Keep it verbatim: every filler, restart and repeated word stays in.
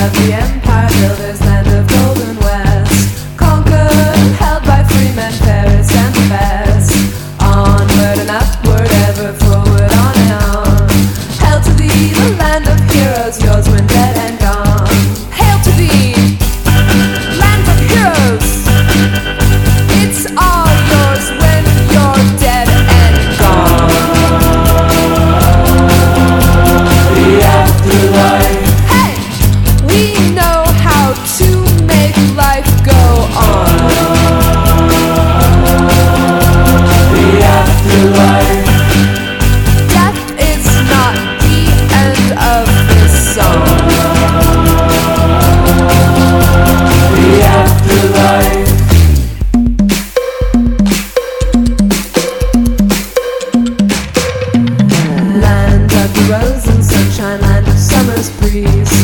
of the empire builders, land of golden west, conquered, held by free men, Paris and the best. Onward and upward, ever forward, on and on. Hail to thee, the land of heroes, yours when dead and gone. Hail to thee, land of heroes. It's all yours when you're dead and gone. The afterlife. Hey, we know how to make life go on. The afterlife. Death is not the end of this song. The afterlife. Land of the rose and sunshine, land of summer's breeze.